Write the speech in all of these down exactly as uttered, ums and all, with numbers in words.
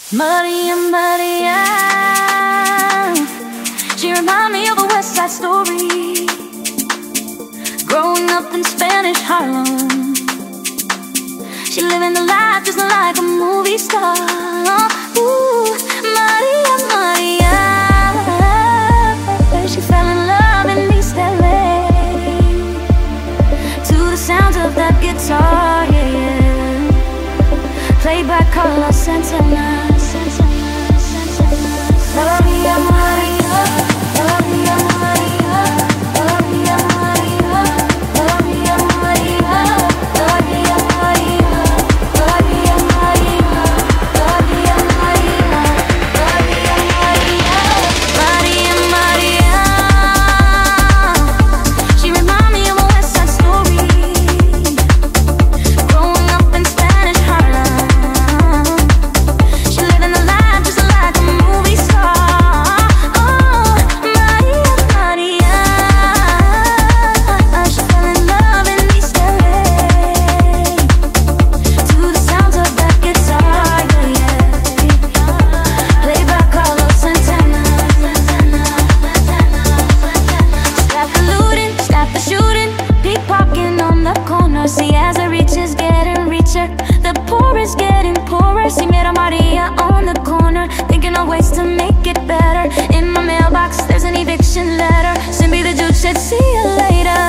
Maria, Maria, she remind me of a West Side Story. Growing up in Spanish Harlem, she living the life just like a movie star. Ooh, Maria, Maria, she fell in love in East L A to the sounds of that guitar, yeah, yeah. Played by Carlos Santana. Maria, Maria, Maria, Maria, Maria, Maria, Maria, Maria, Maria, Maria, Maria, Maria, Maria, Maria, Maria. She remind me of a West Side Story. Growing up in Spanish Harlem, she living the life just like a movie star. See, as the rich is getting richer, the poor is getting poorer. See, mira Maria on the corner, thinking of ways to make it better. In my mailbox, there's an eviction letter. Simply the Duke said, see you later.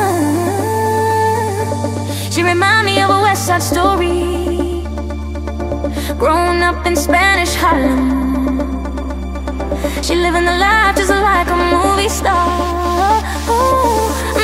She remind me of a West Side Story. Growing up in Spanish Harlem, she living the life just like a movie star. Ooh.